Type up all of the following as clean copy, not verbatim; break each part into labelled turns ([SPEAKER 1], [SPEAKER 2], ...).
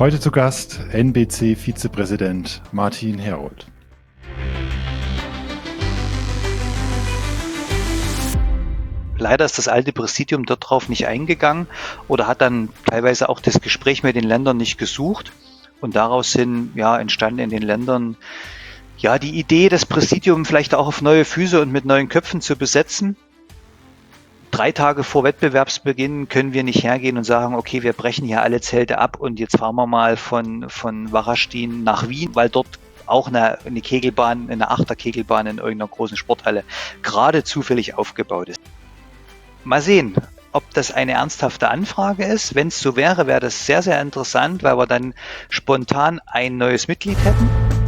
[SPEAKER 1] Heute zu Gast NBC-Vizepräsident Martin Herold.
[SPEAKER 2] Leider ist das alte Präsidium dort drauf nicht eingegangen oder hat dann teilweise auch das Gespräch mit den Ländern nicht gesucht. Und daraus sind entstanden in den Ländern die Idee, das Präsidium vielleicht auch auf neue Füße und mit neuen Köpfen zu besetzen. 3 Tage vor Wettbewerbsbeginn können wir nicht hergehen und sagen, okay, wir brechen hier alle Zelte ab und jetzt fahren wir mal von Warastin nach Wien, weil dort auch eine Kegelbahn, eine Achterkegelbahn in irgendeiner großen Sporthalle gerade zufällig aufgebaut ist. Mal sehen, ob das eine ernsthafte Anfrage ist. Wenn es so wäre, wäre das sehr, sehr interessant, weil wir dann spontan ein neues Mitglied hätten.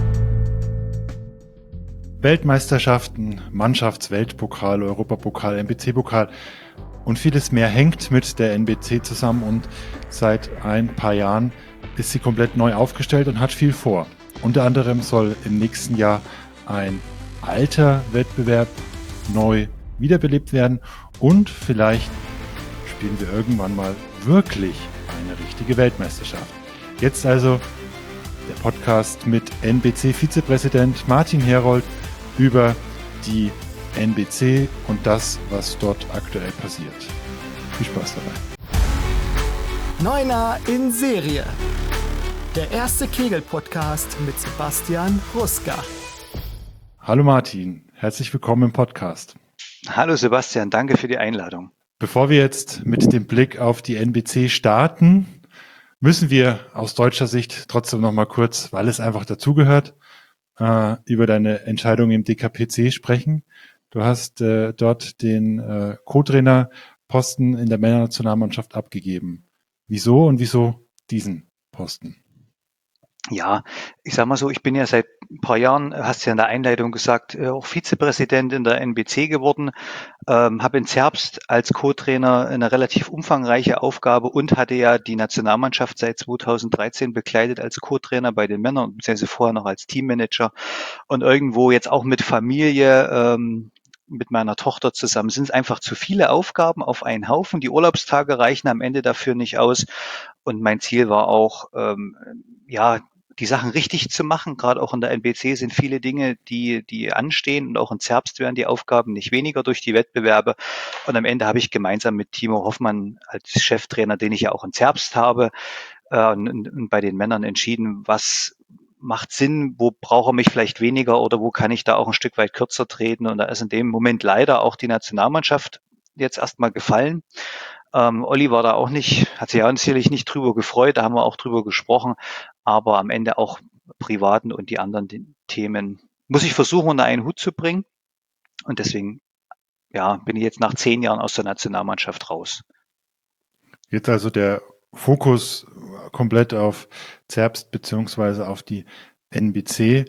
[SPEAKER 1] Weltmeisterschaften, Mannschaftsweltpokal, Europapokal, NBC-Pokal und vieles mehr hängt mit der NBC zusammen und seit ein paar Jahren ist sie komplett neu aufgestellt und hat viel vor. Unter anderem soll im nächsten Jahr ein alter Wettbewerb neu wiederbelebt werden und vielleicht spielen wir irgendwann mal wirklich eine richtige Weltmeisterschaft. Jetzt also der Podcast mit NBC-Vizepräsident Martin Herold über die NBC und das, was dort aktuell passiert. Viel Spaß dabei.
[SPEAKER 3] Neuner in Serie. Der erste Kegel-Podcast mit Sebastian Ruska.
[SPEAKER 1] Hallo Martin, herzlich willkommen im Podcast.
[SPEAKER 2] Hallo Sebastian, danke für die Einladung.
[SPEAKER 1] Bevor wir jetzt mit dem Blick auf die NBC starten, müssen wir aus deutscher Sicht trotzdem noch mal kurz, weil es einfach dazugehört, über deine Entscheidung im DKPC sprechen. Du hast dort den Co-Trainer-Posten in der Männernationalmannschaft abgegeben. Wieso und wieso diesen Posten?
[SPEAKER 2] Ja, ich sag mal so, ich bin ja seit ein paar Jahren, hast ja in der Einleitung gesagt, auch Vizepräsident in der NBC geworden, habe in Zerbst als Co-Trainer eine relativ umfangreiche Aufgabe und hatte ja die Nationalmannschaft seit 2013 begleitet als Co-Trainer bei den Männern, beziehungsweise vorher noch als Teammanager und irgendwo jetzt auch mit Familie, mit meiner Tochter zusammen sind es einfach zu viele Aufgaben auf einen Haufen. Die Urlaubstage reichen am Ende dafür nicht aus. Und mein Ziel war auch, die Sachen richtig zu machen. Gerade auch in der NBC sind viele Dinge, die anstehen und auch in Zerbst werden die Aufgaben nicht weniger durch die Wettbewerbe. Und am Ende habe ich gemeinsam mit Timo Hoffmann als Cheftrainer, den ich ja auch in Zerbst habe, und bei den Männern entschieden, was macht Sinn, wo braucht er mich vielleicht weniger oder wo kann ich da auch ein Stück weit kürzer treten. Und da ist in dem Moment leider auch die Nationalmannschaft jetzt erstmal gefallen. Olli war da auch nicht, hat sich ja sicherlich nicht drüber gefreut, da haben wir auch drüber gesprochen, aber am Ende auch privaten und die anderen Themen muss ich versuchen, unter einen Hut zu bringen. Und deswegen, bin ich jetzt nach 10 Jahren aus der Nationalmannschaft raus.
[SPEAKER 1] Jetzt also der Fokus komplett auf Zerbst beziehungsweise auf die NBC.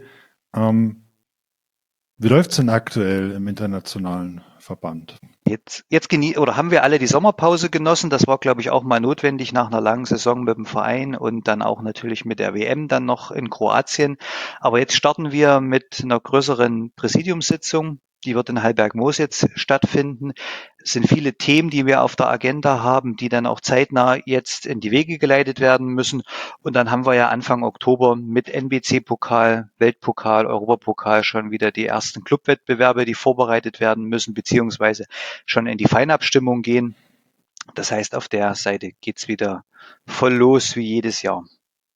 [SPEAKER 1] Wie läuft's denn aktuell im internationalen Verband?
[SPEAKER 2] Jetzt haben wir alle die Sommerpause genossen. Das war, glaube ich, auch mal notwendig nach einer langen Saison mit dem Verein und dann auch natürlich mit der WM dann noch in Kroatien. Aber jetzt starten wir mit einer größeren Präsidiumssitzung. Die wird in Heilberg-Moos jetzt stattfinden. Es sind viele Themen, die wir auf der Agenda haben, die dann auch zeitnah jetzt in die Wege geleitet werden müssen. Und dann haben wir ja Anfang Oktober mit NBC-Pokal, Weltpokal, Europapokal schon wieder die ersten Clubwettbewerbe, die vorbereitet werden müssen, beziehungsweise schon in die Feinabstimmung gehen. Das heißt, auf der Seite geht's wieder voll los wie jedes Jahr.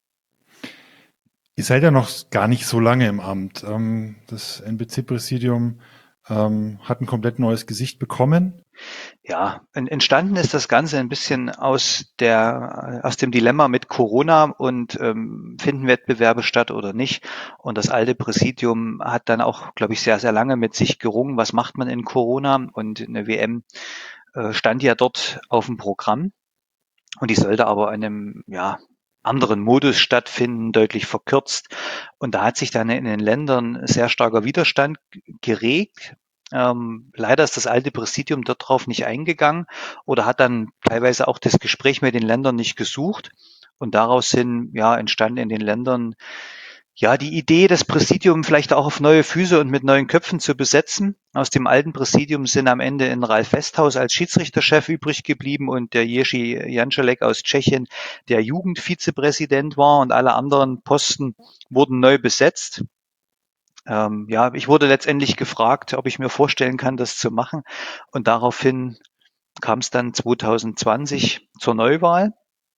[SPEAKER 1] Ihr seid ja noch gar nicht so lange im Amt. Das NBC-Präsidium hat ein komplett neues Gesicht bekommen.
[SPEAKER 2] Ja, entstanden ist das Ganze ein bisschen aus dem Dilemma mit Corona und finden Wettbewerbe statt oder nicht. Und das alte Präsidium hat dann auch, glaube ich, sehr, sehr lange mit sich gerungen, was macht man in Corona? Und eine WM stand ja dort auf dem Programm und die sollte aber in einem anderen Modus stattfinden, deutlich verkürzt. Und da hat sich dann in den Ländern sehr starker Widerstand geregt. Leider ist das alte Präsidium dort drauf nicht eingegangen oder hat dann teilweise auch das Gespräch mit den Ländern nicht gesucht. Und daraus sind entstanden in den Ländern Ja, die Idee, das Präsidium vielleicht auch auf neue Füße und mit neuen Köpfen zu besetzen. Aus dem alten Präsidium sind am Ende in Ralf Westhaus als Schiedsrichterchef übrig geblieben und der Jerzy Jančelek aus Tschechien, der Jugendvizepräsident war, und alle anderen Posten wurden neu besetzt. Ja, ich wurde letztendlich gefragt, ob ich mir vorstellen kann, das zu machen. Und daraufhin kam es dann 2020 zur Neuwahl.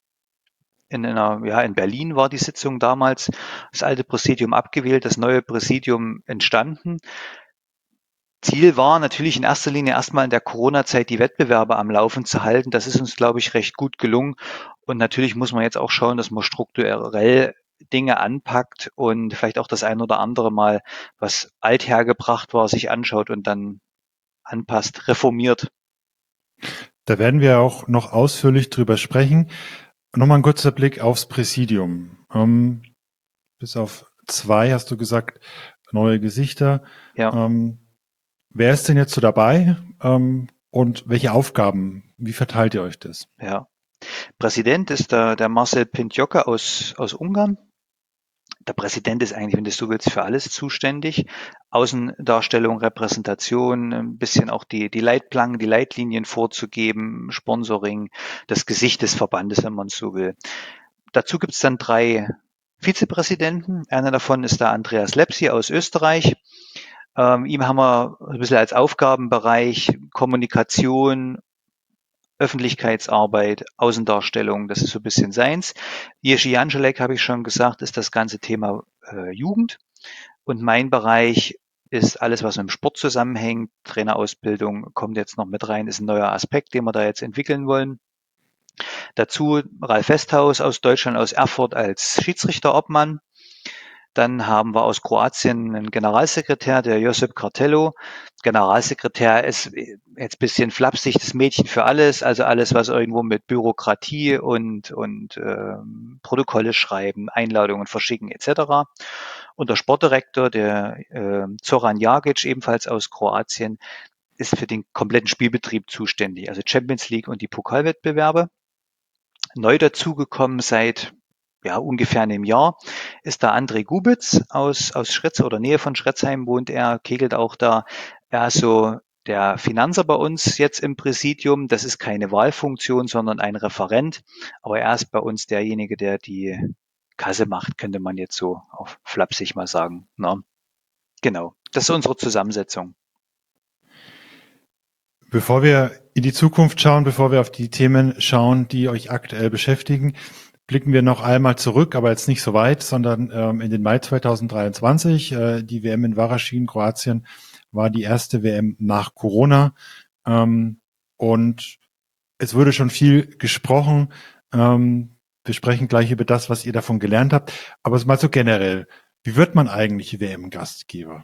[SPEAKER 2] In Berlin war die Sitzung damals, das alte Präsidium abgewählt, das neue Präsidium entstanden. Ziel war natürlich in erster Linie erstmal in der Corona-Zeit die Wettbewerbe am Laufen zu halten. Das ist uns, glaube ich, recht gut gelungen. Und natürlich muss man jetzt auch schauen, dass man strukturell Dinge anpackt und vielleicht auch das ein oder andere Mal, was althergebracht war, sich anschaut und dann anpasst, reformiert.
[SPEAKER 1] Da werden wir auch noch ausführlich drüber sprechen. Nochmal ein kurzer Blick aufs Präsidium. Bis auf 2 hast du gesagt, neue Gesichter.
[SPEAKER 2] Ja.
[SPEAKER 1] Wer ist denn jetzt so dabei? Und welche Aufgaben? Wie verteilt ihr euch das?
[SPEAKER 2] Ja. Präsident ist der Marcel Pintjoka aus Ungarn. Der Präsident ist eigentlich, wenn du so willst, für alles zuständig. Außendarstellung, Repräsentation, ein bisschen auch die Leitplanken, die Leitlinien vorzugeben, Sponsoring, das Gesicht des Verbandes, wenn man so will. Dazu gibt es dann 3 Vizepräsidenten. Einer davon ist der Andreas Lepsi aus Österreich. Ihm haben wir ein bisschen als Aufgabenbereich Kommunikation, Öffentlichkeitsarbeit, Außendarstellung, das ist so ein bisschen seins. Jerzy Jančelek, habe ich schon gesagt, ist das ganze Thema Jugend. Und mein Bereich ist alles, was mit dem Sport zusammenhängt. Trainerausbildung kommt jetzt noch mit rein, ist ein neuer Aspekt, den wir da jetzt entwickeln wollen. Dazu Ralf Westhaus aus Deutschland, aus Erfurt als Schiedsrichterobmann. Dann haben wir aus Kroatien einen Generalsekretär, der Josip Kartello. Generalsekretär ist jetzt ein bisschen flapsig, das Mädchen für alles, also alles, was irgendwo mit Bürokratie und Protokolle schreiben, Einladungen verschicken etc. Und der Sportdirektor, der Zoran Jagic, ebenfalls aus Kroatien, ist für den kompletten Spielbetrieb zuständig, also Champions League und die Pokalwettbewerbe. Neu dazugekommen seit ungefähr einem Jahr ist der André Gubitz aus Schritz oder Nähe von Schritzheim wohnt er, kegelt auch da. Er ist so der Finanzer bei uns jetzt im Präsidium. Das ist keine Wahlfunktion, sondern ein Referent. Aber er ist bei uns derjenige, der die Kasse macht, könnte man jetzt so auf flapsig mal sagen. Ne? Genau, das ist unsere Zusammensetzung.
[SPEAKER 1] Bevor wir in die Zukunft schauen, bevor wir auf die Themen schauen, die euch aktuell beschäftigen, blicken wir noch einmal zurück, aber jetzt nicht so weit, sondern in den Mai 2023. Die WM in Varaždin, Kroatien, war die erste WM nach Corona. Und es wurde schon viel gesprochen. Wir sprechen gleich über das, was ihr davon gelernt habt. Aber mal so generell, wie wird man eigentlich WM-Gastgeber?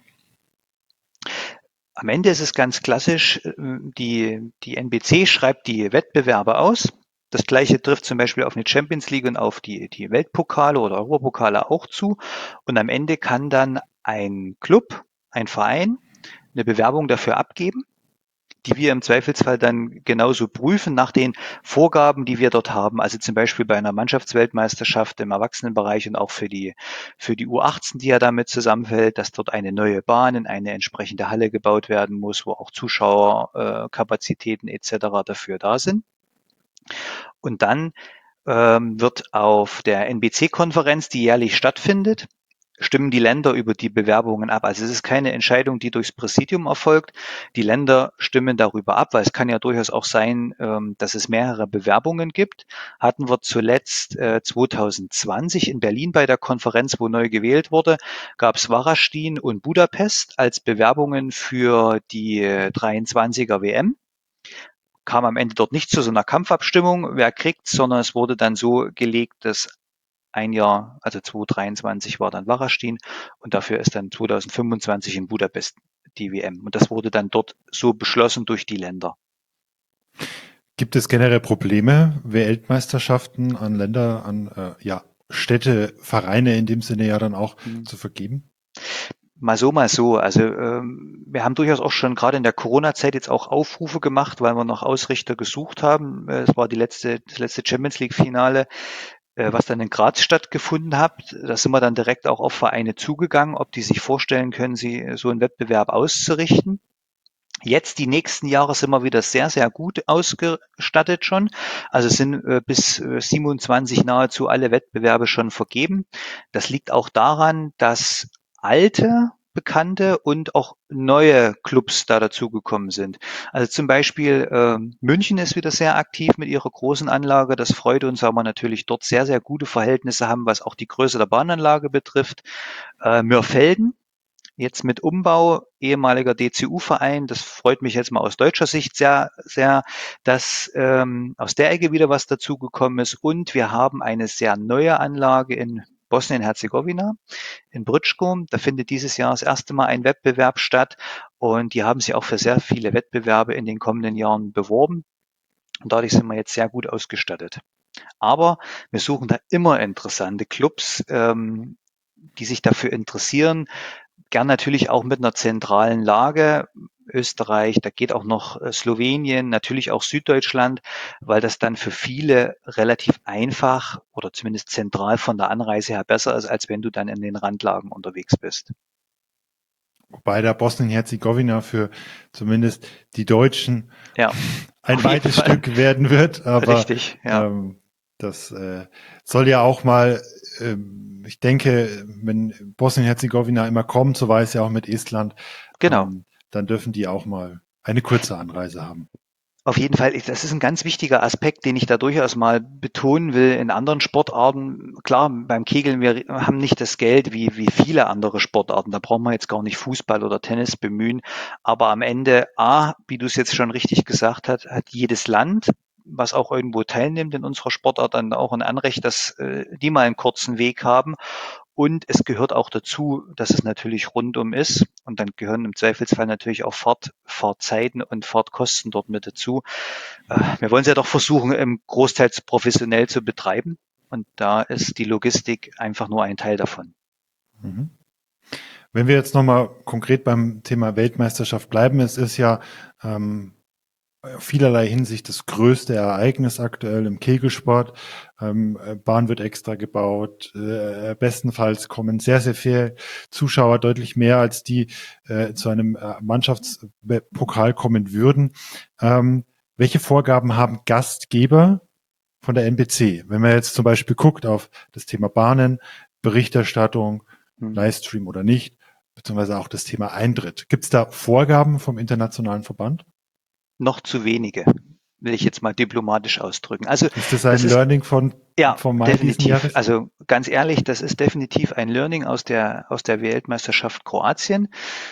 [SPEAKER 2] Am Ende ist es ganz klassisch, die NBC schreibt die Wettbewerbe aus. Das Gleiche trifft zum Beispiel auf eine Champions League und auf die Weltpokale oder Europapokale auch zu. Und am Ende kann dann ein Club, ein Verein eine Bewerbung dafür abgeben, die wir im Zweifelsfall dann genauso prüfen nach den Vorgaben, die wir dort haben. Also zum Beispiel bei einer Mannschaftsweltmeisterschaft im Erwachsenenbereich und auch für die U18, die ja damit zusammenfällt, dass dort eine neue Bahn in eine entsprechende Halle gebaut werden muss, wo auch Zuschauerkapazitäten etc. dafür da sind. Und dann wird auf der NBC-Konferenz, die jährlich stattfindet, stimmen die Länder über die Bewerbungen ab. Also es ist keine Entscheidung, die durchs Präsidium erfolgt. Die Länder stimmen darüber ab, weil es kann ja durchaus auch sein, dass es mehrere Bewerbungen gibt. Hatten wir zuletzt 2020 in Berlin bei der Konferenz, wo neu gewählt wurde, gab es Varaždin und Budapest als Bewerbungen für die 23er WM. Kam am Ende dort nicht zu so einer Kampfabstimmung, wer kriegt, sondern es wurde dann so gelegt, dass ein Jahr, also 2023 war dann Varaždin und dafür ist dann 2025 in Budapest die WM. Und das wurde dann dort so beschlossen durch die Länder.
[SPEAKER 1] Gibt es generell Probleme, Weltmeisterschaften an Länder, an Städte, Vereine in dem Sinne ja dann auch zu vergeben?
[SPEAKER 2] Mal so, mal so. Also wir haben durchaus auch schon gerade in der Corona-Zeit jetzt auch Aufrufe gemacht, weil wir noch Ausrichter gesucht haben. Es war das letzte Champions League-Finale. was dann in Graz stattgefunden hat. Da sind wir dann direkt auch auf Vereine zugegangen, ob die sich vorstellen können, so einen Wettbewerb auszurichten. Jetzt die nächsten Jahre sind wir wieder sehr, sehr gut ausgestattet schon. Also sind bis 27 nahezu alle Wettbewerbe schon vergeben. Das liegt auch daran, dass alte bekannte und auch neue Clubs da dazugekommen sind. Also zum Beispiel München ist wieder sehr aktiv mit ihrer großen Anlage. Das freut uns, weil wir natürlich dort sehr, sehr gute Verhältnisse haben, was auch die Größe der Bahnanlage betrifft. Mörfelden jetzt mit Umbau, ehemaliger DCU-Verein, das freut mich jetzt mal aus deutscher Sicht sehr, sehr, dass aus der Ecke wieder was dazugekommen ist. Und wir haben eine sehr neue Anlage in Bosnien-Herzegowina, in Brčko. Da findet dieses Jahr das erste Mal ein Wettbewerb statt und die haben sich auch für sehr viele Wettbewerbe in den kommenden Jahren beworben. Und dadurch sind wir jetzt sehr gut ausgestattet. Aber wir suchen da immer interessante Clubs, die sich dafür interessieren, gern natürlich auch mit einer zentralen Lage. Österreich, da geht auch noch Slowenien, natürlich auch Süddeutschland, weil das dann für viele relativ einfach oder zumindest zentral von der Anreise her besser ist, als wenn du dann in den Randlagen unterwegs bist.
[SPEAKER 1] Wobei da Bosnien-Herzegowina für zumindest die Deutschen
[SPEAKER 2] Ja,
[SPEAKER 1] ein
[SPEAKER 2] auf jeden
[SPEAKER 1] weites
[SPEAKER 2] Fall.
[SPEAKER 1] Stück werden wird, aber
[SPEAKER 2] Richtig, ja.
[SPEAKER 1] das soll ja auch mal, ich denke, wenn Bosnien-Herzegowina immer kommt, so war es ja auch mit Estland,
[SPEAKER 2] Genau.
[SPEAKER 1] dann dürfen die auch mal eine kurze Anreise haben.
[SPEAKER 2] Auf jeden Fall, das ist ein ganz wichtiger Aspekt, den ich da durchaus mal betonen will. In anderen Sportarten, klar, beim Kegeln, wir haben nicht das Geld wie viele andere Sportarten. Da brauchen wir jetzt gar nicht Fußball oder Tennis bemühen. Aber am Ende, wie du es jetzt schon richtig gesagt hast, hat jedes Land, was auch irgendwo teilnimmt in unserer Sportart, dann auch ein Anrecht, dass die mal einen kurzen Weg haben. Und es gehört auch dazu, dass es natürlich rundum ist. Und dann gehören im Zweifelsfall natürlich auch Fahrtzeiten und Fahrtkosten dort mit dazu. Wir wollen es ja doch versuchen, im Großteils professionell zu betreiben. Und da ist die Logistik einfach nur ein Teil davon.
[SPEAKER 1] Mhm. Wenn wir jetzt nochmal konkret beim Thema Weltmeisterschaft bleiben, es ist ja vielerlei Hinsicht das größte Ereignis aktuell im Kegelsport. Bahn wird extra gebaut. Bestenfalls kommen sehr, sehr viele Zuschauer, deutlich mehr als die zu einem Mannschaftspokal kommen würden. Welche Vorgaben haben Gastgeber von der NBC? Wenn man jetzt zum Beispiel guckt auf das Thema Bahnen, Berichterstattung, Livestream oder nicht, beziehungsweise auch das Thema Eintritt. Gibt es da Vorgaben vom internationalen Verband?
[SPEAKER 2] Noch zu wenige, will ich jetzt mal diplomatisch ausdrücken. Also
[SPEAKER 1] ist das ein Learning vom Mai diesen
[SPEAKER 2] definitiv.
[SPEAKER 1] Jahres?
[SPEAKER 2] Also ganz ehrlich, das ist definitiv ein Learning aus der Weltmeisterschaft Kroatien.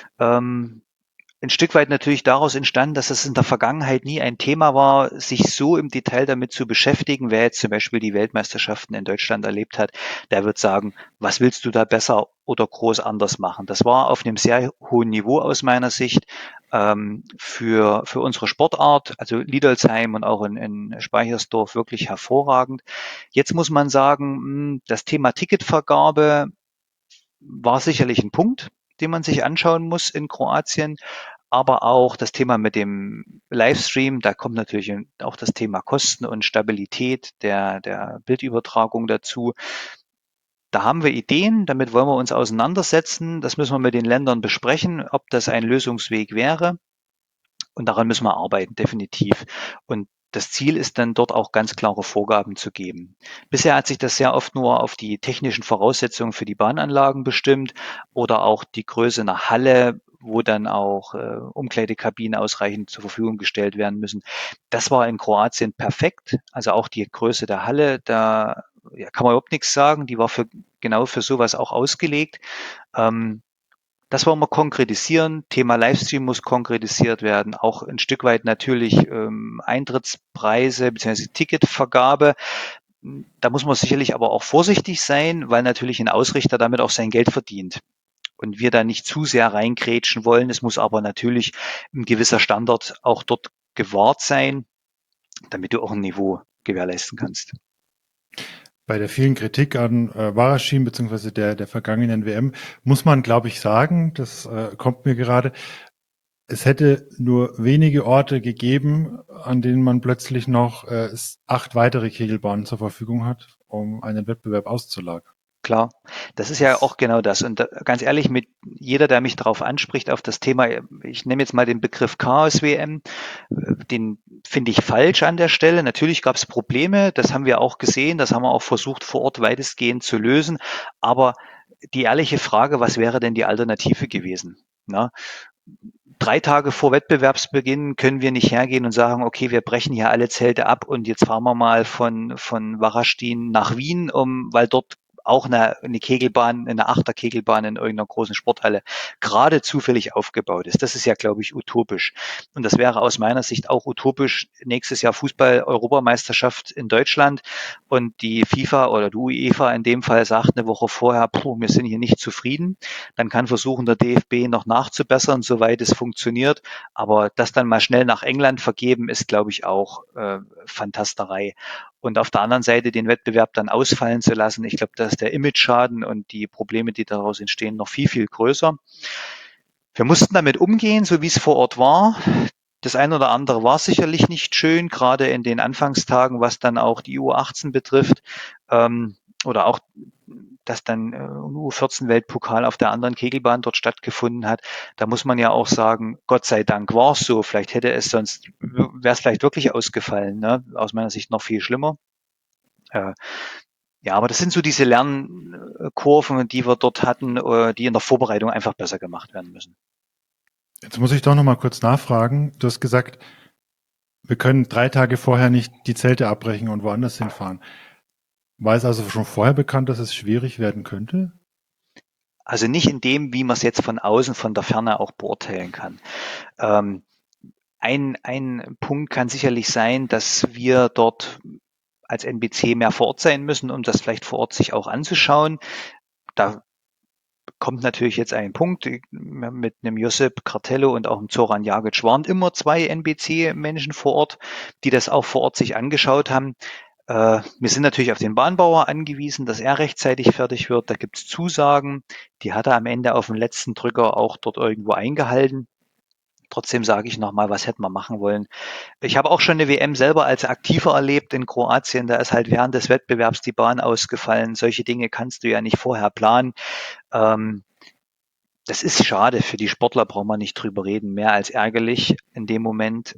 [SPEAKER 2] Ein Stück weit natürlich daraus entstanden, dass es in der Vergangenheit nie ein Thema war, sich so im Detail damit zu beschäftigen. Wer jetzt zum Beispiel die Weltmeisterschaften in Deutschland erlebt hat, der wird sagen, was willst du da besser oder groß anders machen? Das war auf einem sehr hohen Niveau aus meiner Sicht für unsere Sportart, also Liedolsheim und auch in Speichersdorf wirklich hervorragend. Jetzt muss man sagen, das Thema Ticketvergabe war sicherlich ein Punkt, den man sich anschauen muss in Kroatien. Aber auch das Thema mit dem Livestream, da kommt natürlich auch das Thema Kosten und Stabilität der Bildübertragung dazu. Da haben wir Ideen, damit wollen wir uns auseinandersetzen. Das müssen wir mit den Ländern besprechen, ob das ein Lösungsweg wäre. Und daran müssen wir arbeiten, definitiv. Und das Ziel ist dann dort auch ganz klare Vorgaben zu geben. Bisher hat sich das sehr oft nur auf die technischen Voraussetzungen für die Bahnanlagen bestimmt oder auch die Größe einer Halle, wo dann auch Umkleidekabinen ausreichend zur Verfügung gestellt werden müssen. Das war in Kroatien perfekt. Also auch die Größe der Halle, da kann man überhaupt nichts sagen. Die war genau für sowas auch ausgelegt. Das wollen wir konkretisieren. Thema Livestream muss konkretisiert werden. Auch ein Stück weit natürlich Eintrittspreise bzw. Ticketvergabe. Da muss man sicherlich aber auch vorsichtig sein, weil natürlich ein Ausrichter damit auch sein Geld verdient. Und wir da nicht zu sehr reingrätschen wollen. Es muss aber natürlich ein gewisser Standard auch dort gewahrt sein, damit du auch ein Niveau gewährleisten kannst.
[SPEAKER 1] Bei der vielen Kritik an Waraschin bzw. der vergangenen WM muss man, glaube ich, sagen, das kommt mir gerade, es hätte nur wenige Orte gegeben, an denen man plötzlich noch 8 weitere Kegelbahnen zur Verfügung hat, um einen Wettbewerb auszulagern.
[SPEAKER 2] Klar, das ist ja auch genau das. Und ganz ehrlich, mit jeder, der mich darauf anspricht, auf das Thema, ich nehme jetzt mal den Begriff Chaos-WM, den finde ich falsch an der Stelle. Natürlich gab es Probleme, das haben wir auch gesehen, das haben wir auch versucht vor Ort weitestgehend zu lösen. Aber die ehrliche Frage, was wäre denn die Alternative gewesen? Na, 3 Tage vor Wettbewerbsbeginn können wir nicht hergehen und sagen, okay, wir brechen hier alle Zelte ab und jetzt fahren wir mal von Warastin nach Wien, weil dort auch eine Kegelbahn, eine Achterkegelbahn in irgendeiner großen Sporthalle gerade zufällig aufgebaut ist. Das ist ja, glaube ich, utopisch. Und das wäre aus meiner Sicht auch utopisch. Nächstes Jahr Fußball-Europameisterschaft in Deutschland und die FIFA oder die UEFA in dem Fall sagt eine Woche vorher, wir sind hier nicht zufrieden. Dann kann versuchen, der DFB noch nachzubessern, soweit es funktioniert. Aber das dann mal schnell nach England vergeben, ist, glaube ich, auch Fantasterei. Und auf der anderen Seite den Wettbewerb dann ausfallen zu lassen, ich glaube, da ist der Image-Schaden und die Probleme, die daraus entstehen, noch viel, viel größer. Wir mussten damit umgehen, so wie es vor Ort war. Das eine oder andere war sicherlich nicht schön, gerade in den Anfangstagen, was dann auch die U18 betrifft, oder auch, dass dann U14-Weltpokal auf der anderen Kegelbahn dort stattgefunden hat. Da muss man ja auch sagen, Gott sei Dank war es so. Vielleicht hätte es sonst, wäre es vielleicht wirklich ausgefallen. Ne? Aus meiner Sicht noch viel schlimmer. Ja, aber das sind so diese Lernkurven, die wir dort hatten, die in der Vorbereitung einfach besser gemacht werden müssen.
[SPEAKER 1] Jetzt muss ich doch noch mal kurz nachfragen. Du hast gesagt, wir können 3 Tage vorher nicht die Zelte abbrechen und woanders hinfahren. War es also schon vorher bekannt, dass es schwierig werden könnte?
[SPEAKER 2] Also nicht in dem, wie man es jetzt von außen, von der Ferne auch beurteilen kann. Ein Punkt kann sicherlich sein, dass wir dort als NBC mehr vor Ort sein müssen, um das vielleicht vor Ort sich auch anzuschauen. Da kommt natürlich jetzt ein Punkt. Mit einem Josip Kartello und auch einem Zoran Jagic waren immer 2 NBC-Menschen vor Ort, die das auch vor Ort sich angeschaut haben. Wir sind natürlich auf den Bahnbauer angewiesen, dass er rechtzeitig fertig wird. Da gibt's Zusagen, die hat er am Ende auf den letzten Drücker auch dort irgendwo eingehalten. Trotzdem sage ich nochmal, was hätten wir machen wollen. Ich habe auch schon eine WM selber als Aktiver erlebt in Kroatien. Da ist halt während des Wettbewerbs die Bahn ausgefallen. Solche Dinge kannst du ja nicht vorher planen. Das ist schade. Für die Sportler braucht man nicht drüber reden. Mehr als ärgerlich in dem Moment.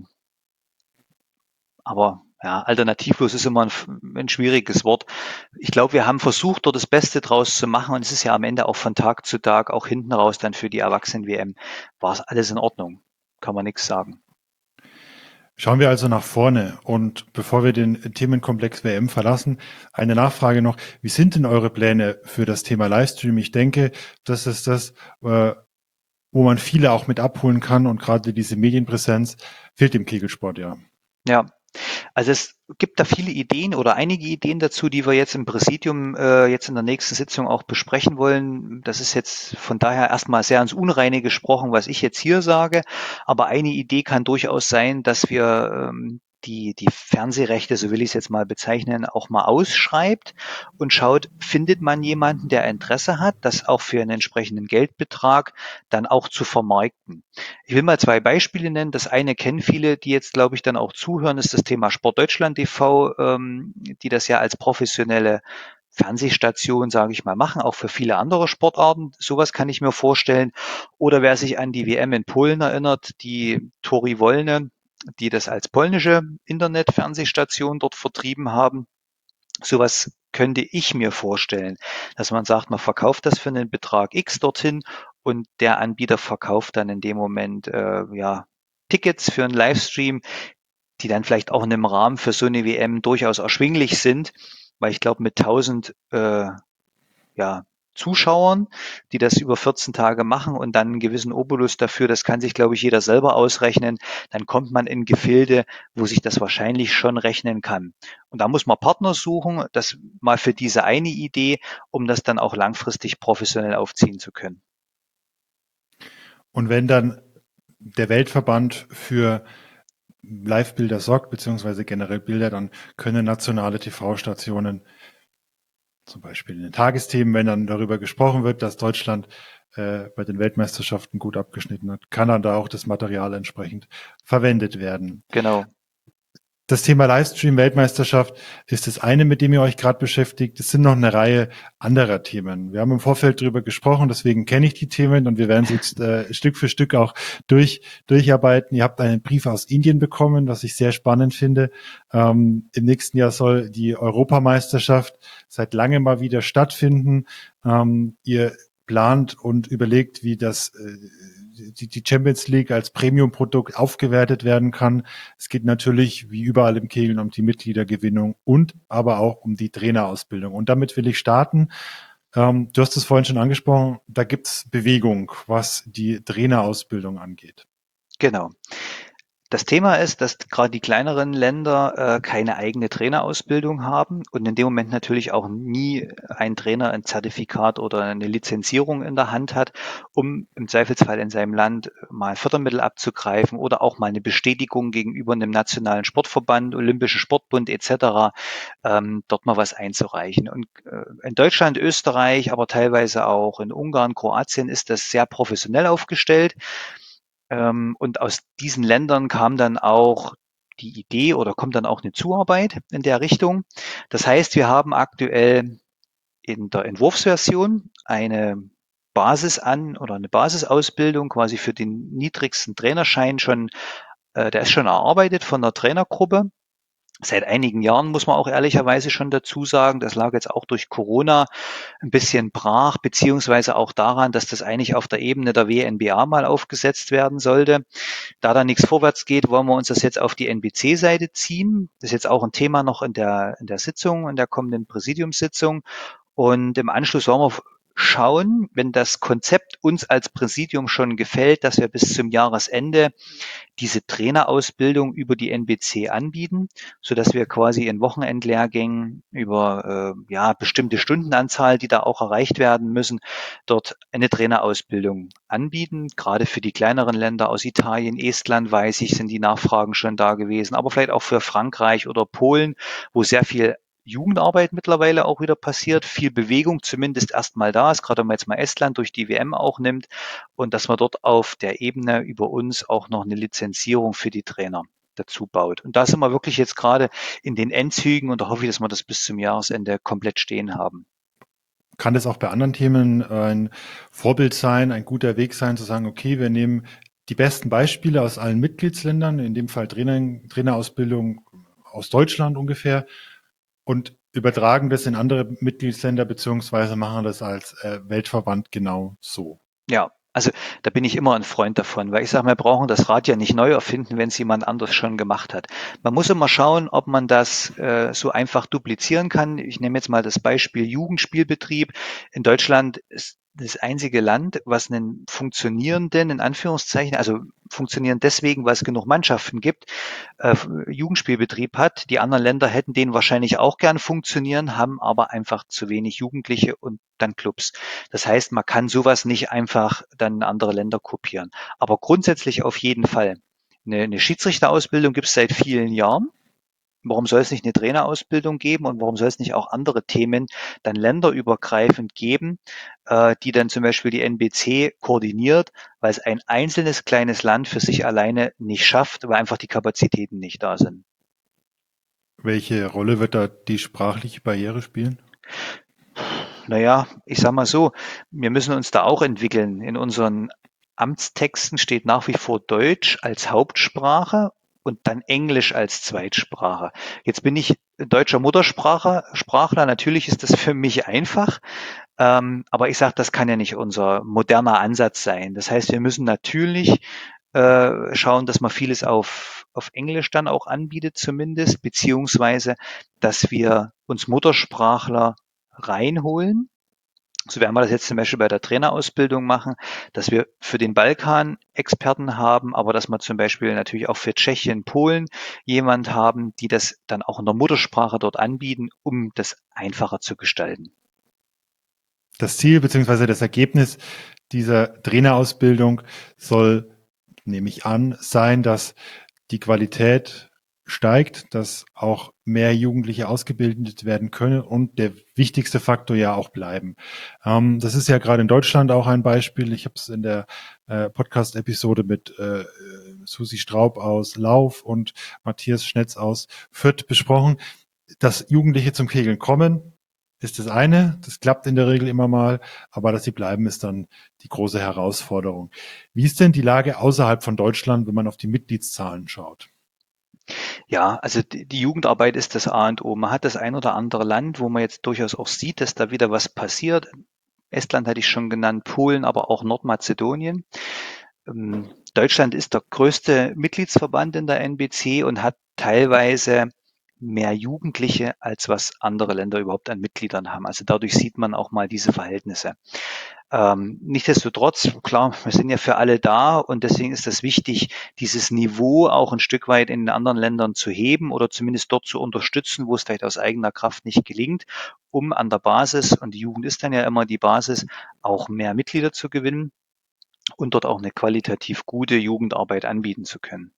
[SPEAKER 2] Aber ja, alternativlos ist immer ein schwieriges Wort. Ich glaube, wir haben versucht, dort das Beste draus zu machen. Und es ist ja am Ende auch von Tag zu Tag, auch hinten raus dann für die Erwachsenen-WM, war es alles in Ordnung. Kann man nichts sagen.
[SPEAKER 1] Schauen wir also nach vorne. Und bevor wir den Themenkomplex WM verlassen, eine Nachfrage noch. Wie sind denn eure Pläne für das Thema Livestream? Ich denke, das ist das, wo man viele auch mit abholen kann. Und gerade diese Medienpräsenz fehlt dem Kegelsport ja.
[SPEAKER 2] Ja, also es gibt da viele Ideen oder einige Ideen dazu, die wir jetzt im Präsidium jetzt in der nächsten Sitzung auch besprechen wollen. Das ist jetzt von daher erstmal sehr ans Unreine gesprochen, was ich jetzt hier sage. Aber eine Idee kann durchaus sein, dass wir die Fernsehrechte, so will ich es jetzt mal bezeichnen, auch mal ausschreibt und schaut, findet man jemanden, der Interesse hat, das auch für einen entsprechenden Geldbetrag dann auch zu vermarkten. Ich will mal 2 Beispiele nennen. Das eine kennen viele, die jetzt, glaube ich, dann auch zuhören, ist das Thema Sportdeutschland TV, die das ja als professionelle Fernsehstation, sage ich mal, machen, auch für viele andere Sportarten. Sowas kann ich mir vorstellen. Oder wer sich an die WM in Polen erinnert, die Tori Wolne, die das als polnische Internetfernsehstation dort vertrieben haben. Sowas könnte ich mir vorstellen, dass man sagt, man verkauft das für einen Betrag X dorthin und der Anbieter verkauft dann in dem Moment Tickets für einen Livestream, die dann vielleicht auch in einem Rahmen für so eine WM durchaus erschwinglich sind, weil ich glaube, mit 1000 Zuschauern, die das über 14 Tage machen und dann einen gewissen Obolus dafür, das kann sich, glaube ich, jeder selber ausrechnen, dann kommt man in Gefilde, wo sich das wahrscheinlich schon rechnen kann. Und da muss man Partner suchen, das mal für diese eine Idee, um das dann auch langfristig professionell aufziehen zu können.
[SPEAKER 1] Und wenn dann der Weltverband für Live-Bilder sorgt, beziehungsweise generell Bilder, dann können nationale TV-Stationen zum Beispiel in den Tagesthemen, wenn dann darüber gesprochen wird, dass Deutschland bei den Weltmeisterschaften gut abgeschnitten hat, kann dann da auch das Material entsprechend verwendet werden.
[SPEAKER 2] Genau.
[SPEAKER 1] Das Thema Livestream-Weltmeisterschaft ist das eine, mit dem ihr euch gerade beschäftigt. Es sind noch eine Reihe anderer Themen. Wir haben im Vorfeld drüber gesprochen, deswegen kenne ich die Themen und wir werden sie jetzt Stück für Stück auch durcharbeiten. Ihr habt einen Brief aus Indien bekommen, was ich sehr spannend finde. Im nächsten Jahr soll die Europameisterschaft seit langem mal wieder stattfinden. Ihr plant und überlegt, wie die Champions League als Premium-Produkt aufgewertet werden kann. Es geht natürlich, wie überall im Kegeln, um die Mitgliedergewinnung und aber auch um die Trainerausbildung. Und damit will ich starten. Du hast es vorhin schon angesprochen, da gibt's Bewegung, was die Trainerausbildung angeht.
[SPEAKER 2] Genau. Das Thema ist, dass gerade die kleineren Länder keine eigene Trainerausbildung haben und in dem Moment natürlich auch nie ein Trainer ein Zertifikat oder eine Lizenzierung in der Hand hat, um im Zweifelsfall in seinem Land mal Fördermittel abzugreifen oder auch mal eine Bestätigung gegenüber einem nationalen Sportverband, Olympische Sportbund etc. Dort mal was einzureichen. Und in Deutschland, Österreich, aber teilweise auch in Ungarn, Kroatien ist das sehr professionell aufgestellt. Und aus diesen Ländern kam dann auch die Idee oder kommt dann auch eine Zuarbeit in der Richtung. Das heißt, wir haben aktuell in der Entwurfsversion eine oder eine Basisausbildung quasi für den niedrigsten Trainerschein schon, der ist schon erarbeitet von der Trainergruppe. Seit einigen Jahren muss man auch ehrlicherweise schon dazu sagen, das lag jetzt auch durch Corona ein bisschen brach, beziehungsweise auch daran, dass das eigentlich auf der Ebene der WNBA mal aufgesetzt werden sollte. Da da nichts vorwärts geht, wollen wir uns das jetzt auf die NBC-Seite ziehen. Das ist jetzt auch ein Thema noch in der Sitzung, in der kommenden Präsidiumssitzung. Und im Anschluss wollen wir schauen, wenn das Konzept uns als Präsidium schon gefällt, dass wir bis zum Jahresende diese Trainerausbildung über die NBC anbieten, so dass wir quasi in Wochenendlehrgängen über bestimmte Stundenanzahl, die da auch erreicht werden müssen, dort eine Trainerausbildung anbieten. Gerade für die kleineren Länder aus Italien, Estland, weiß ich, sind die Nachfragen schon da gewesen, aber vielleicht auch für Frankreich oder Polen, wo sehr viel Jugendarbeit mittlerweile auch wieder passiert, viel Bewegung zumindest erstmal da ist, gerade wenn man jetzt mal Estland durch die WM auch nimmt und dass man dort auf der Ebene über uns auch noch eine Lizenzierung für die Trainer dazu baut. Und da sind wir wirklich jetzt gerade in den Endzügen und da hoffe ich, dass wir das bis zum Jahresende komplett stehen haben.
[SPEAKER 1] Kann das auch bei anderen Themen ein Vorbild sein, ein guter Weg sein, zu sagen, okay, wir nehmen die besten Beispiele aus allen Mitgliedsländern, in dem Fall Trainerausbildung aus Deutschland ungefähr, und übertragen das in andere Mitgliedsländer beziehungsweise machen das als Weltverband genau so.
[SPEAKER 2] Ja, also da bin ich immer ein Freund davon, weil ich sage, wir brauchen das Rad ja nicht neu erfinden, wenn es jemand anders schon gemacht hat. Man muss immer schauen, ob man das so einfach duplizieren kann. Ich nehme jetzt mal das Beispiel Jugendspielbetrieb. In Deutschland ist das einzige Land, was einen funktionierenden, in Anführungszeichen, also funktionieren deswegen, weil es genug Mannschaften gibt, Jugendspielbetrieb hat. Die anderen Länder hätten den wahrscheinlich auch gern funktionieren, haben aber einfach zu wenig Jugendliche und dann Clubs. Das heißt, man kann sowas nicht einfach dann in andere Länder kopieren. Aber grundsätzlich auf jeden Fall. Eine Schiedsrichterausbildung gibt es seit vielen Jahren. Warum soll es nicht eine Trainerausbildung geben und warum soll es nicht auch andere Themen dann länderübergreifend geben, die dann zum Beispiel die NBC koordiniert, weil es ein einzelnes kleines Land für sich alleine nicht schafft, weil einfach die Kapazitäten nicht da sind.
[SPEAKER 1] Welche Rolle wird da die sprachliche Barriere spielen?
[SPEAKER 2] Naja, ich sag mal so, wir müssen uns da auch entwickeln. In unseren Amtstexten steht nach wie vor Deutsch als Hauptsprache und dann Englisch als Zweitsprache. Jetzt bin ich deutscher Muttersprachler. Natürlich ist das für mich einfach. Aber ich sage, das kann ja nicht unser moderner Ansatz sein. Das heißt, wir müssen natürlich schauen, dass man vieles auf Englisch dann auch anbietet zumindest, beziehungsweise, dass wir uns Muttersprachler reinholen. So werden wir das jetzt zum Beispiel bei der Trainerausbildung machen, dass wir für den Balkan Experten haben, aber dass wir zum Beispiel natürlich auch für Tschechien, Polen jemand haben, die das dann auch in der Muttersprache dort anbieten, um das einfacher zu gestalten.
[SPEAKER 1] Das Ziel bzw. das Ergebnis dieser Trainerausbildung soll, nehme ich an, sein, dass die Qualität steigt, dass auch mehr Jugendliche ausgebildet werden können und der wichtigste Faktor ja auch bleiben. Das ist ja gerade in Deutschland auch ein Beispiel. Ich habe es in der Podcast-Episode mit Susi Straub aus Lauf und Matthias Schnetz aus Fürth besprochen, dass Jugendliche zum Kegeln kommen, ist das eine. Das klappt in der Regel immer mal, aber dass sie bleiben, ist dann die große Herausforderung. Wie ist denn die Lage außerhalb von Deutschland, wenn man auf die Mitgliedszahlen schaut?
[SPEAKER 2] Ja, also die Jugendarbeit ist das A und O. Man hat das ein oder andere Land, wo man jetzt durchaus auch sieht, dass da wieder was passiert. Estland hatte ich schon genannt, Polen, aber auch Nordmazedonien. Deutschland ist der größte Mitgliedsverband in der NBC und hat teilweise mehr Jugendliche, als was andere Länder überhaupt an Mitgliedern haben. Also dadurch sieht man auch mal diese Verhältnisse. Nichtsdestotrotz, klar, wir sind ja für alle da und deswegen ist es wichtig, dieses Niveau auch ein Stück weit in den anderen Ländern zu heben oder zumindest dort zu unterstützen, wo es vielleicht aus eigener Kraft nicht gelingt, um an der Basis, und die Jugend ist dann ja immer die Basis, auch mehr Mitglieder zu gewinnen und dort auch eine qualitativ gute Jugendarbeit anbieten zu können.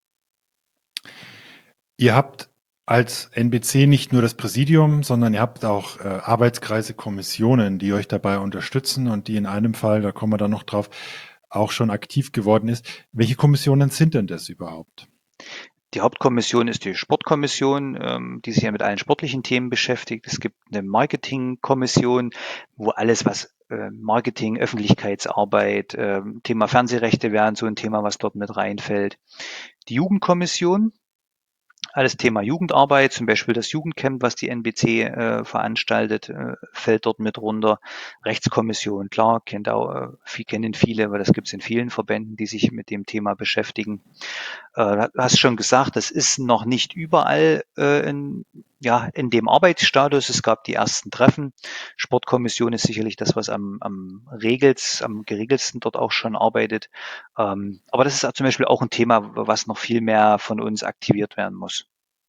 [SPEAKER 1] Ihr habt als NBC nicht nur das Präsidium, sondern ihr habt auch Arbeitskreise, Kommissionen, die euch dabei unterstützen und die in einem Fall, da kommen wir dann noch drauf, auch schon aktiv geworden ist. Welche Kommissionen sind denn das überhaupt?
[SPEAKER 2] Die Hauptkommission ist die Sportkommission, die sich ja mit allen sportlichen Themen beschäftigt. Es gibt eine Marketingkommission, wo alles, was Marketing, Öffentlichkeitsarbeit, Thema Fernsehrechte wären so ein Thema, was dort mit reinfällt. Die Jugendkommission, alles Thema Jugendarbeit, zum Beispiel das Jugendcamp, was die NBC veranstaltet, fällt dort mit runter. Rechtskommission, klar, kennen viele, aber das gibt es in vielen Verbänden, die sich mit dem Thema beschäftigen. Du hast schon gesagt, das ist noch nicht überall in dem Arbeitsstatus. Es gab die ersten Treffen. Sportkommission ist sicherlich das, was am geregelsten dort auch schon arbeitet. Aber das ist zum Beispiel auch ein Thema, was noch viel mehr von uns aktiviert werden muss.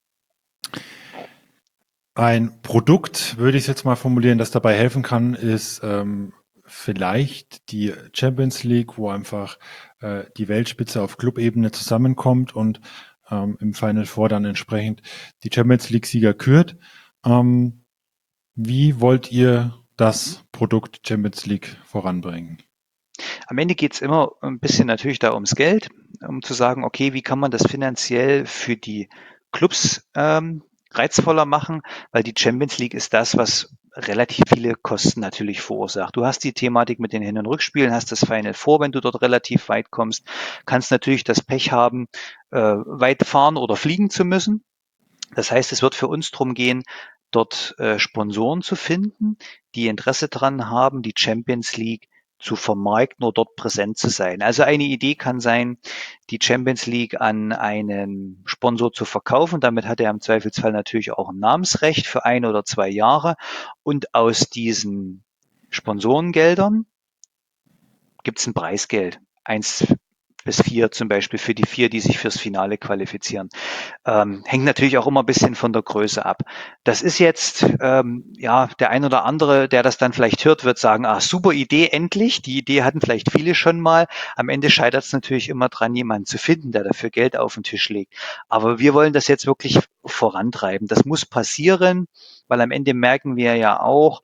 [SPEAKER 1] Ein Produkt, würde ich jetzt mal formulieren, das dabei helfen kann, ist vielleicht die Champions League, wo einfach die Weltspitze auf Clubebene zusammenkommt und im Final Four dann entsprechend die Champions League-Sieger kürt. Wie wollt ihr das Produkt Champions League voranbringen?
[SPEAKER 2] Am Ende geht es immer ein bisschen natürlich da ums Geld, um zu sagen, okay, wie kann man das finanziell für die Clubs reizvoller machen, weil die Champions League ist das, was relativ viele Kosten natürlich verursacht. Du hast die Thematik mit den Hin- und Rückspielen, hast das Final Four, wenn du dort relativ weit kommst, kannst natürlich das Pech haben, weit fahren oder fliegen zu müssen. Das heißt, es wird für uns darum gehen, dort Sponsoren zu finden, die Interesse daran haben, die Champions League zu vermarkten oder dort präsent zu sein. Also eine Idee kann sein, die Champions League an einen Sponsor zu verkaufen. Damit hat er im Zweifelsfall natürlich auch ein Namensrecht für 1 oder 2 Jahre. Und aus diesen Sponsorengeldern gibt es ein Preisgeld. 1 bis 4 zum Beispiel für die 4, die sich fürs Finale qualifizieren. Hängt natürlich auch immer ein bisschen von der Größe ab. Das ist jetzt, der ein oder andere, der das dann vielleicht hört, wird sagen, super Idee, endlich. Die Idee hatten vielleicht viele schon mal. Am Ende scheitert es natürlich immer dran, jemanden zu finden, der dafür Geld auf den Tisch legt. Aber wir wollen das jetzt wirklich vorantreiben. Das muss passieren, weil am Ende merken wir ja auch,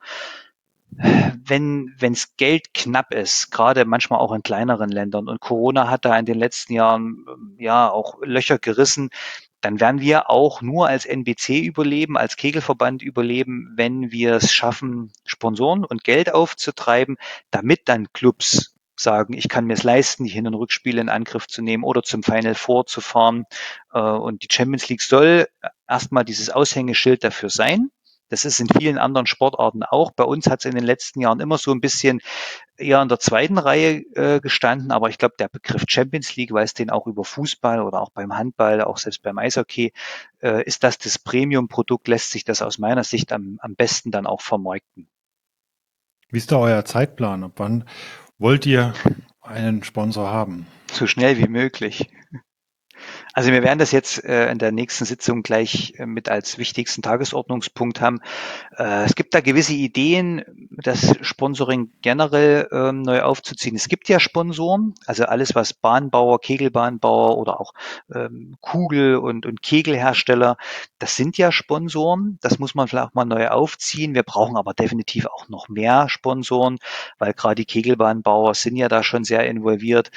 [SPEAKER 2] wenn's Geld knapp ist, gerade manchmal auch in kleineren Ländern, und Corona hat da in den letzten Jahren ja auch Löcher gerissen, dann werden wir auch nur als NBC überleben, als Kegelverband überleben, wenn wir es schaffen, Sponsoren und Geld aufzutreiben, damit dann Clubs sagen, ich kann mir es leisten, die Hin- und Rückspiele in Angriff zu nehmen oder zum Final Four zu fahren. Und die Champions League soll erstmal dieses Aushängeschild dafür sein. Das ist in vielen anderen Sportarten auch. Bei uns hat es in den letzten Jahren immer so ein bisschen eher in der zweiten Reihe gestanden, aber ich glaube, der Begriff Champions League, weil es den auch über Fußball oder auch beim Handball, auch selbst beim Eishockey, ist das Premium-Produkt, lässt sich das aus meiner Sicht am besten dann auch vermarkten.
[SPEAKER 1] Wie ist da euer Zeitplan? Ab wann wollt ihr einen Sponsor haben?
[SPEAKER 2] So schnell wie möglich. Also wir werden das jetzt in der nächsten Sitzung gleich mit als wichtigsten Tagesordnungspunkt haben. Es gibt da gewisse Ideen, das Sponsoring generell neu aufzuziehen. Es gibt ja Sponsoren, also alles, was Bahnbauer, Kegelbahnbauer oder auch Kugel- und Kegelhersteller, das sind ja Sponsoren. Das muss man vielleicht auch mal neu aufziehen. Wir brauchen aber definitiv auch noch mehr Sponsoren, weil gerade die Kegelbahnbauer sind ja da schon sehr involviert.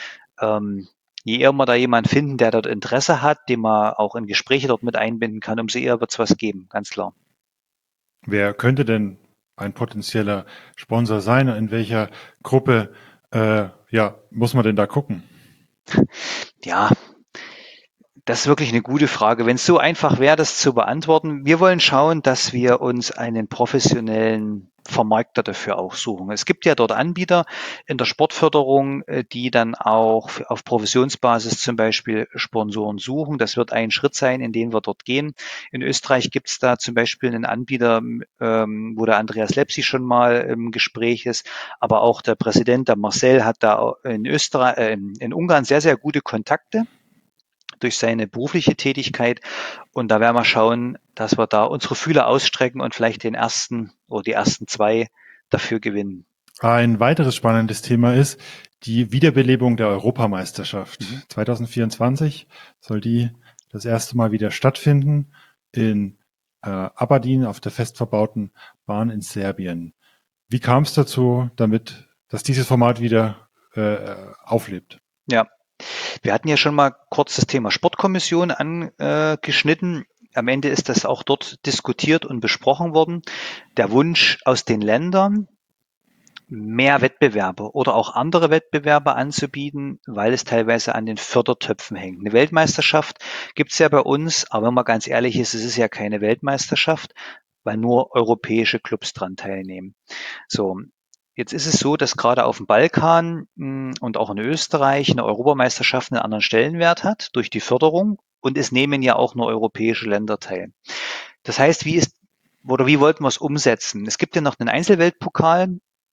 [SPEAKER 2] Je eher wir da jemanden finden, der dort Interesse hat, den man auch in Gespräche dort mit einbinden kann, umso eher wird es was geben, ganz klar.
[SPEAKER 1] Wer könnte denn ein potenzieller Sponsor sein? In welcher Gruppe muss man denn da gucken?
[SPEAKER 2] Ja, das ist wirklich eine gute Frage. Wenn es so einfach wäre, das zu beantworten. Wir wollen schauen, dass wir uns einen professionellen Vermarkter dafür auch suchen. Es gibt ja dort Anbieter in der Sportförderung, die dann auch auf Provisionsbasis zum Beispiel Sponsoren suchen. Das wird ein Schritt sein, in den wir dort gehen. In Österreich gibt es da zum Beispiel einen Anbieter, wo der Andreas Lepsi schon mal im Gespräch ist, aber auch der Präsident, der Marcel, hat da in Österreich, in Ungarn sehr, sehr gute Kontakte durch seine berufliche Tätigkeit. Und da werden wir schauen, dass wir da unsere Fühler ausstrecken und vielleicht den ersten oder die ersten zwei dafür gewinnen.
[SPEAKER 1] Ein weiteres spannendes Thema ist die Wiederbelebung der Europameisterschaft. 2024 soll die das erste Mal wieder stattfinden in Aberdeen auf der fest verbauten Bahn in Serbien. Wie kam es dazu, dass dieses Format wieder auflebt?
[SPEAKER 2] Ja, wir hatten ja schon mal kurz das Thema Sportkommission angeschnitten. Am Ende ist das auch dort diskutiert und besprochen worden. Der Wunsch aus den Ländern, mehr Wettbewerbe oder auch andere Wettbewerbe anzubieten, weil es teilweise an den Fördertöpfen hängt. Eine Weltmeisterschaft gibt es ja bei uns, aber wenn man ganz ehrlich ist, es ist ja keine Weltmeisterschaft, weil nur europäische Clubs dran teilnehmen. So, jetzt ist es so, dass gerade auf dem Balkan und auch in Österreich eine Europameisterschaft einen anderen Stellenwert hat durch die Förderung und es nehmen ja auch nur europäische Länder teil. Das heißt, wie wollten wir es umsetzen? Es gibt ja noch einen Einzelweltpokal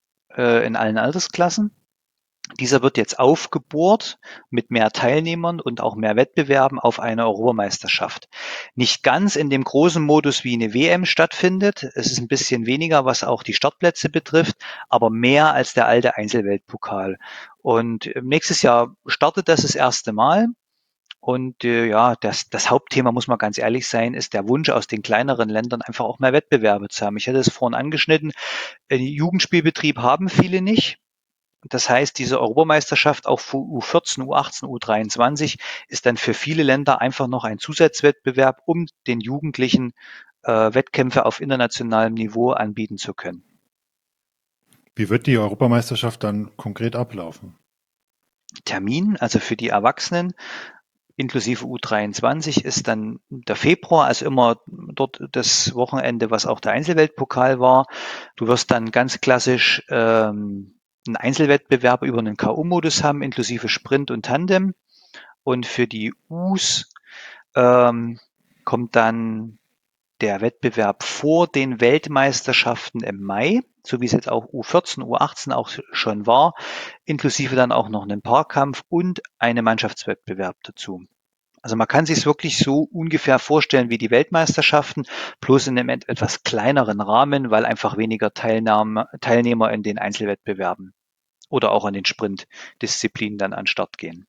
[SPEAKER 2] in allen Altersklassen. Dieser wird jetzt aufgebohrt mit mehr Teilnehmern und auch mehr Wettbewerben auf eine Europameisterschaft. Nicht ganz in dem großen Modus, wie eine WM stattfindet. Es ist ein bisschen weniger, was auch die Startplätze betrifft, aber mehr als der alte Einzelweltpokal. Und nächstes Jahr startet das erste Mal. Und das Hauptthema, muss man ganz ehrlich sein, ist der Wunsch aus den kleineren Ländern einfach auch mehr Wettbewerbe zu haben. Ich hatte es vorhin angeschnitten, Jugendspielbetrieb haben viele nicht. Das heißt, diese Europameisterschaft auch für U14, U18, U23 ist dann für viele Länder einfach noch ein Zusatzwettbewerb, um den Jugendlichen Wettkämpfe auf internationalem Niveau anbieten zu können.
[SPEAKER 1] Wie wird die Europameisterschaft dann konkret ablaufen?
[SPEAKER 2] Termin, also für die Erwachsenen, inklusive U23 ist dann der Februar, also immer dort das Wochenende, was auch der Einzelweltpokal war. Du wirst dann ganz klassisch einen Einzelwettbewerb über einen K.O.-Modus haben, inklusive Sprint und Tandem. Und für die Us kommt dann der Wettbewerb vor den Weltmeisterschaften im Mai, so wie es jetzt auch U14, U18 auch schon war, inklusive dann auch noch einen Paarkampf und einen Mannschaftswettbewerb dazu. Also man kann sich es wirklich so ungefähr vorstellen wie die Weltmeisterschaften, bloß in einem etwas kleineren Rahmen, weil einfach weniger Teilnehmer in den Einzelwettbewerben oder auch an den Sprintdisziplinen dann an den Start gehen.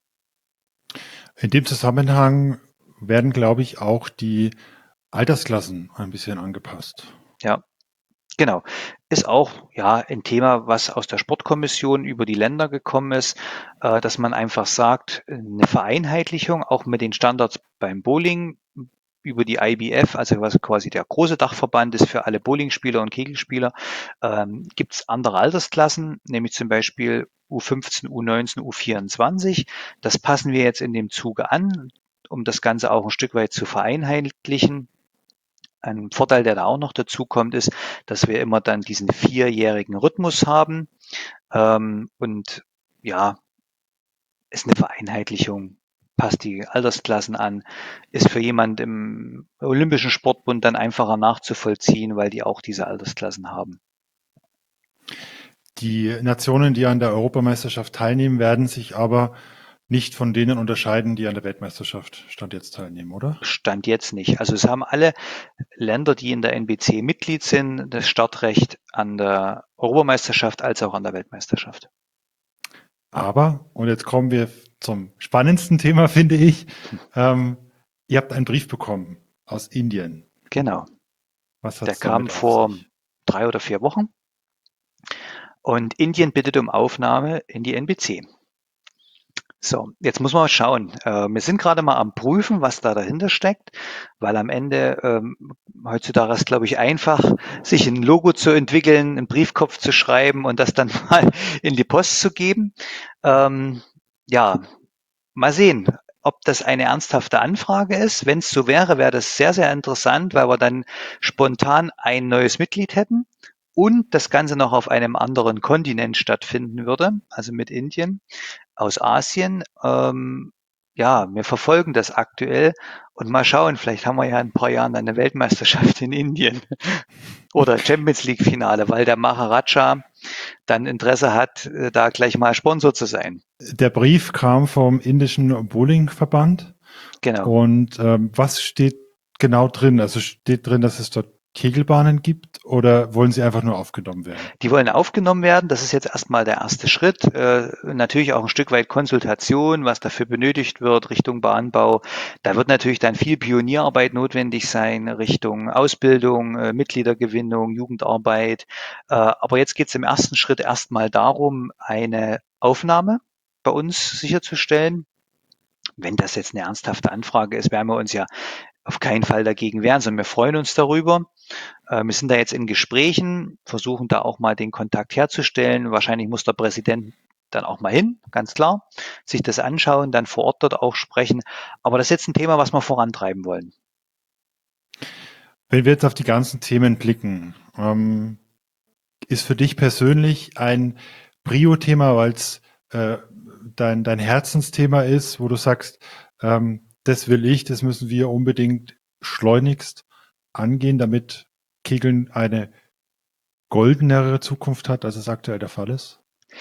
[SPEAKER 1] In dem Zusammenhang werden, glaube ich, auch die Altersklassen ein bisschen angepasst.
[SPEAKER 2] Ja, genau. Ist auch ein Thema, was aus der Sportkommission über die Länder gekommen ist, dass man einfach sagt, eine Vereinheitlichung auch mit den Standards beim Bowling über die IBF, also was quasi der große Dachverband ist für alle Bowlingspieler und Kegelspieler, gibt es andere Altersklassen, nämlich zum Beispiel U15, U19, U24. Das passen wir jetzt in dem Zuge an, um das Ganze auch ein Stück weit zu vereinheitlichen. Ein Vorteil, der da auch noch dazu kommt, ist, dass wir immer dann diesen 4-jährigen Rhythmus haben. Und ja, ist eine Vereinheitlichung, passt die Altersklassen an, ist für jemand im Olympischen Sportbund dann einfacher nachzuvollziehen, weil die auch diese Altersklassen haben.
[SPEAKER 1] Die Nationen, die an der Europameisterschaft teilnehmen, werden sich aber nicht von denen unterscheiden, die an der Weltmeisterschaft Stand jetzt teilnehmen, oder?
[SPEAKER 2] Stand jetzt nicht. Also es haben alle Länder, die in der NBC Mitglied sind, das Startrecht an der Europameisterschaft als auch an der Weltmeisterschaft.
[SPEAKER 1] Aber, und jetzt kommen wir zum spannendsten Thema, finde ich. Ihr habt einen Brief bekommen aus Indien.
[SPEAKER 2] Genau.
[SPEAKER 1] Was hat
[SPEAKER 2] Der
[SPEAKER 1] es
[SPEAKER 2] kam
[SPEAKER 1] damit auf
[SPEAKER 2] vor
[SPEAKER 1] sich?
[SPEAKER 2] 3 oder 4 Wochen und Indien bittet um Aufnahme in die NBC. So, jetzt muss man mal schauen. Wir sind gerade mal am Prüfen, was da dahinter steckt, weil am Ende heutzutage ist, glaube ich, einfach, sich ein Logo zu entwickeln, einen Briefkopf zu schreiben und das dann mal in die Post zu geben. Ja, mal sehen, ob das eine ernsthafte Anfrage ist. Wenn es so wäre, wäre das sehr, sehr interessant, weil wir dann spontan ein neues Mitglied hätten und das Ganze noch auf einem anderen Kontinent stattfinden würde, also mit Indien aus Asien. Ja, wir verfolgen das aktuell und mal schauen, vielleicht haben wir ja in ein paar Jahren eine Weltmeisterschaft in Indien oder Champions League Finale, weil der Maharaja dann Interesse hat, da gleich mal Sponsor zu sein.
[SPEAKER 1] Der Brief kam vom indischen Bowlingverband.
[SPEAKER 2] Genau.
[SPEAKER 1] Und was steht genau drin? Also steht drin, dass es dort Kegelbahnen gibt oder wollen sie einfach nur aufgenommen werden?
[SPEAKER 2] Die wollen aufgenommen werden. Das ist jetzt erstmal der erste Schritt. Natürlich auch ein Stück weit Konsultation, was dafür benötigt wird, Richtung Bahnbau. Da wird natürlich dann viel Pionierarbeit notwendig sein, Richtung Ausbildung, Mitgliedergewinnung, Jugendarbeit. Aber jetzt geht es im ersten Schritt erstmal darum, eine Aufnahme bei uns sicherzustellen. Wenn das jetzt eine ernsthafte Anfrage ist, werden wir uns ja auf keinen Fall dagegen wehren, sondern wir freuen uns darüber. Wir sind da jetzt in Gesprächen, versuchen da auch mal den Kontakt herzustellen. Wahrscheinlich muss der Präsident dann auch mal hin, ganz klar, sich das anschauen, dann vor Ort dort auch sprechen. Aber das ist jetzt ein Thema, was wir vorantreiben wollen.
[SPEAKER 1] Wenn wir jetzt auf die ganzen Themen blicken, ist für dich persönlich ein Prio-Thema, weil es dein Herzensthema ist, wo du sagst, das will ich, das müssen wir unbedingt schleunigst angehen, damit Kegeln eine goldenere Zukunft hat, als es aktuell der Fall ist?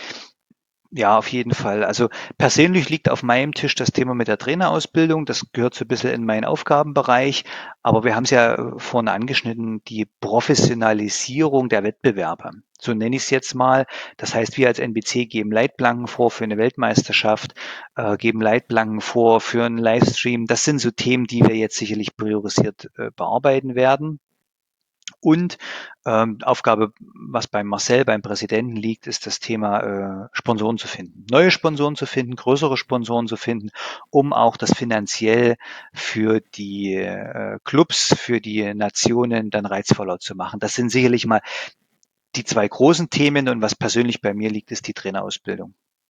[SPEAKER 2] Ja, auf jeden Fall. Also persönlich liegt auf meinem Tisch das Thema mit der Trainerausbildung. Das gehört so ein bisschen in meinen Aufgabenbereich. Aber wir haben es ja vorne angeschnitten, die Professionalisierung der Wettbewerbe. So nenne ich es jetzt mal. Das heißt, wir als NBC geben Leitplanken vor für eine Weltmeisterschaft, geben Leitplanken vor für einen Livestream. Das sind so Themen, die wir jetzt sicherlich priorisiert bearbeiten werden. Und Aufgabe, was beim Marcel, beim Präsidenten liegt, ist das Thema Sponsoren zu finden. Neue Sponsoren zu finden, größere Sponsoren zu finden, um auch das finanziell für die Clubs, für die Nationen dann reizvoller zu machen. Das sind sicherlich mal die 2 großen Themen und was persönlich bei mir liegt, ist die Trainerausbildung.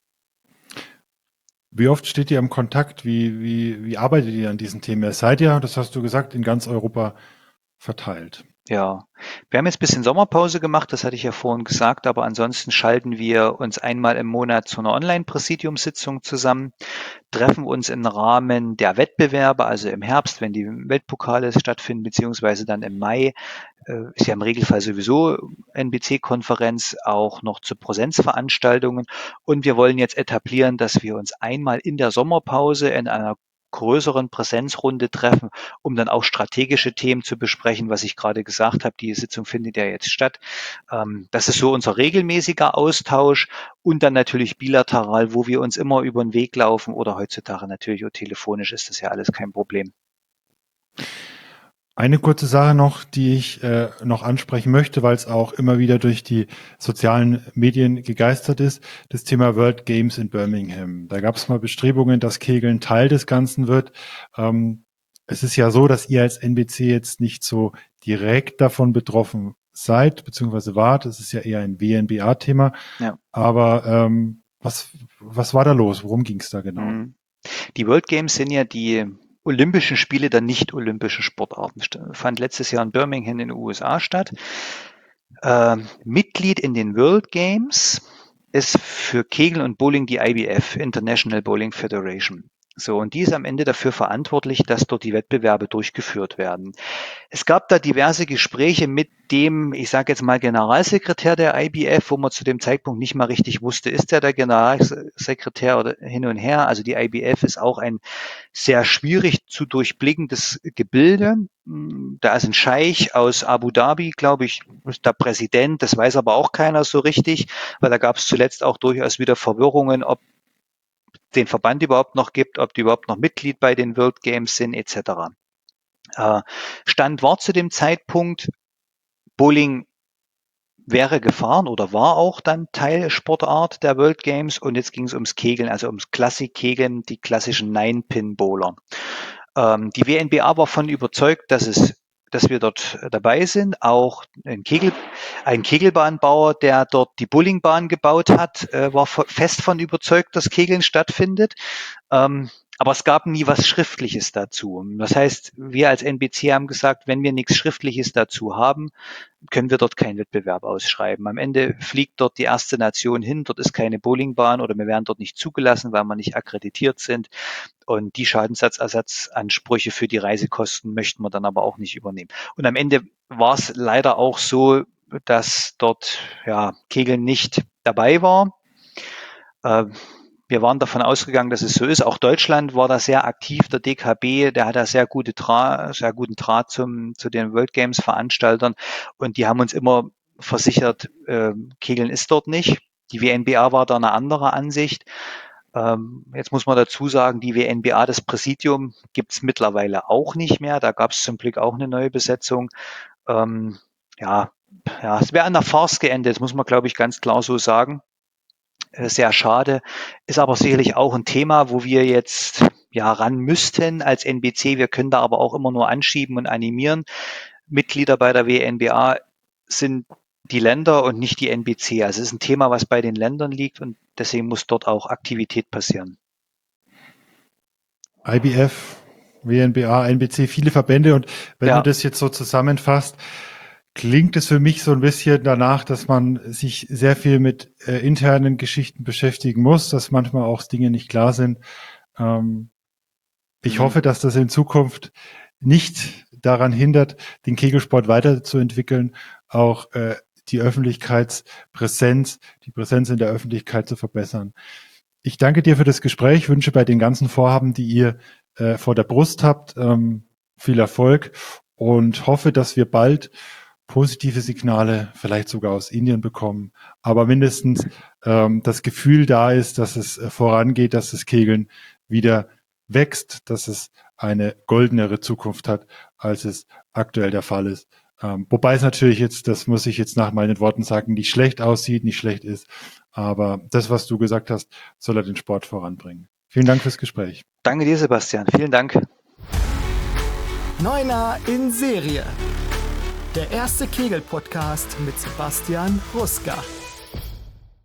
[SPEAKER 1] Wie oft steht ihr im Kontakt? Wie arbeitet ihr an diesen Themen? Ihr seid ja, das hast du gesagt, in ganz Europa verteilt.
[SPEAKER 2] Ja, wir haben jetzt ein bisschen Sommerpause gemacht, das hatte ich ja vorhin gesagt, aber ansonsten schalten wir uns einmal im Monat zu einer Online-Präsidiumssitzung zusammen, treffen uns im Rahmen der Wettbewerbe, also im Herbst, wenn die Weltpokale stattfinden, beziehungsweise dann im Mai, ist ja im Regelfall sowieso NBC-Konferenz, auch noch zu Präsenzveranstaltungen. Und wir wollen jetzt etablieren, dass wir uns einmal in der Sommerpause in einer größeren Präsenzrunde treffen, um dann auch strategische Themen zu besprechen, was ich gerade gesagt habe. Die Sitzung findet ja jetzt statt. Das ist so unser regelmäßiger Austausch und dann natürlich bilateral, wo wir uns immer über den Weg laufen oder heutzutage natürlich auch telefonisch ist das ja alles kein Problem.
[SPEAKER 1] Eine kurze Sache noch, die ich noch ansprechen möchte, weil es auch immer wieder durch die sozialen Medien gegeistert ist, das Thema World Games in Birmingham. Da gab es mal Bestrebungen, dass Kegeln Teil des Ganzen wird. Es ist ja so, dass ihr als NBC jetzt nicht so direkt davon betroffen seid, beziehungsweise wart. Es ist ja eher ein WNBA-Thema.
[SPEAKER 2] Ja.
[SPEAKER 1] Aber was war da los? Worum ging es da genau?
[SPEAKER 2] Die World Games sind ja die Olympischen Spiele der nicht-olympischen Sportarten. Fand letztes Jahr in Birmingham in den USA statt. Mitglied in den World Games ist für Kegeln und Bowling die IBF, International Bowling Federation. So, und die ist am Ende dafür verantwortlich, dass dort die Wettbewerbe durchgeführt werden. Es gab da diverse Gespräche mit dem, ich sage jetzt mal, Generalsekretär der IBF, wo man zu dem Zeitpunkt nicht mal richtig wusste, ist er der Generalsekretär oder hin und her. Also die IBF ist auch ein sehr schwierig zu durchblickendes Gebilde. Da ist ein Scheich aus Abu Dhabi, glaube ich, ist der Präsident. Das weiß aber auch keiner so richtig, weil da gab es zuletzt auch durchaus wieder Verwirrungen, ob den Verband überhaupt noch gibt, ob die überhaupt noch Mitglied bei den World Games sind, etc. Stand war zu dem Zeitpunkt, Bowling wäre gefahren oder war auch dann Teilsportart der World Games, und jetzt ging es ums Kegeln, also ums Klassikkegeln, die klassischen Nine-Pin-Bowler. Die WNBA war davon überzeugt, dass wir dort dabei sind. Auch ein Kegelbahnbauer, der dort die Bowlingbahn gebaut hat, war fest von überzeugt, dass Kegeln stattfindet. Aber es gab nie was Schriftliches dazu. Das heißt, wir als NBC haben gesagt, wenn wir nichts Schriftliches dazu haben, können wir dort keinen Wettbewerb ausschreiben. Am Ende fliegt dort die erste Nation hin, dort ist keine Bowlingbahn oder wir werden dort nicht zugelassen, weil wir nicht akkreditiert sind. Und die Schadensersatzansprüche für die Reisekosten möchten wir dann aber auch nicht übernehmen. Und am Ende war es leider auch so, dass dort Kegeln nicht dabei war. Wir waren davon ausgegangen, dass es so ist. Auch Deutschland war da sehr aktiv. Der DKB, der hat da sehr guten Draht zu den World Games Veranstaltern. Und die haben uns immer versichert, Kegeln ist dort nicht. Die WNBA war da eine andere Ansicht. Jetzt muss man dazu sagen, die WNBA, das Präsidium, gibt's mittlerweile auch nicht mehr. Da gab es zum Glück auch eine neue Besetzung. Es wäre an der Farce geendet, das muss man, glaube ich, ganz klar so sagen. Sehr schade, ist aber sicherlich auch ein Thema, wo wir jetzt ran müssten als NBC. Wir können da aber auch immer nur anschieben und animieren. Mitglieder bei der WNBA sind die Länder und nicht die NBC. Also es ist ein Thema, was bei den Ländern liegt, und deswegen muss dort auch Aktivität passieren.
[SPEAKER 1] IBF, WNBA, NBC, viele Verbände, und wenn du das jetzt so zusammenfasst, klingt es für mich so ein bisschen danach, dass man sich sehr viel mit internen Geschichten beschäftigen muss, dass manchmal auch Dinge nicht klar sind. Ich hoffe, dass das in Zukunft nicht daran hindert, den Kegelsport weiterzuentwickeln, auch die Öffentlichkeitspräsenz, die Präsenz in der Öffentlichkeit zu verbessern. Ich danke dir für das Gespräch, wünsche bei den ganzen Vorhaben, die ihr vor der Brust habt, viel Erfolg und hoffe, dass wir bald positive Signale vielleicht sogar aus Indien bekommen, aber mindestens das Gefühl da ist, dass es vorangeht, dass das Kegeln wieder wächst, dass es eine goldenere Zukunft hat, als es aktuell der Fall ist. Wobei es natürlich jetzt, das muss ich jetzt nach meinen Worten sagen, nicht schlecht aussieht, nicht schlecht ist, aber das, was du gesagt hast, soll er den Sport voranbringen. Vielen Dank fürs Gespräch.
[SPEAKER 2] Danke dir, Sebastian. Vielen Dank.
[SPEAKER 3] Neuner in Serie. Der erste Kegel-Podcast mit Sebastian Ruska.